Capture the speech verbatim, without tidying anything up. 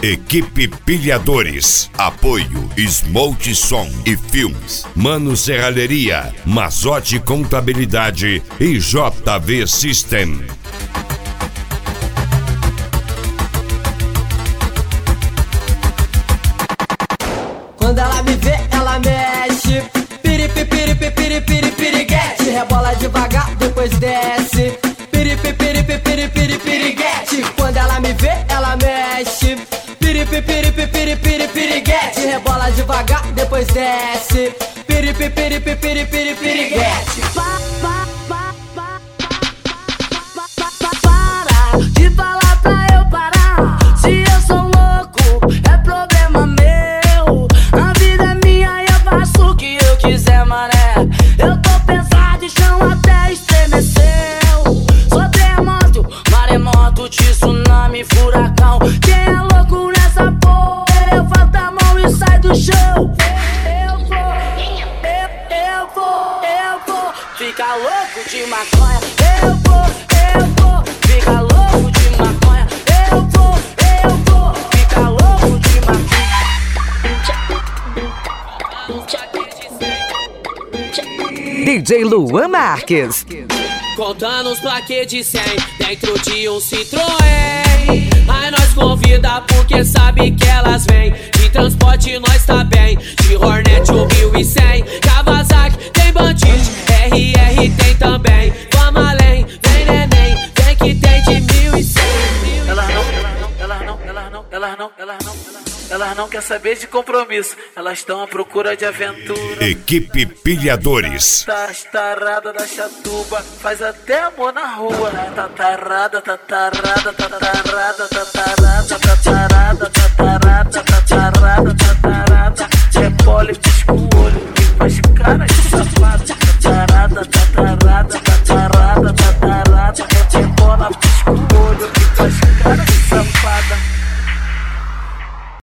Equipe Pilhadores. Apoio Smoke Som e Filmes. Mano Serralheria, Mazotti Contabilidade e J V System. Quando ela me vê, ela mexe. Piripi, piripi, piripi, piriguete. Rebola devagar, depois desce. Piripi, piripi, piripi, piriguete. Quando ela me vê, ela mexe. Piripi, piripi, piripi, piriguete. Rebola devagar, depois desce. Piripi, piripi, piripi, piriguete. Para de falar pra eu parar. Se eu sou louco, é problema meu. A vida é minha e eu faço o que eu quiser, mané. Eu tô pesado e chão até estremeceu. Sou terremoto, maremoto, tsunami, furacão. Quem é louco nessa porra, eu faço a mão e sai do show. Eu vou, eu, eu vou, eu vou ficar louco de maconha. Eu vou, eu vou ficar louco de maconha. Eu vou, eu vou ficar louco de maconha. D J Luan Marques. Contando os plaquês de cem dentro de um Citroën. Aí nós convida porque sabe que elas vêm. De transporte nós tá bem. De Hornet o mil e cem. Kawasaki tem Bandit, R R tem também. Vamos além, vem neném, vem que tem de mil e cem. Elas não, elas não, elas não, elas não, elas não, elas não quer saber de compromisso. Elas estão à procura de aventura. Equipe Pilhadores. Tá tarada da chatuba, faz até amor na rua. Tá tarada, tá tarada, tá tarada, tá tarada, tá tarada,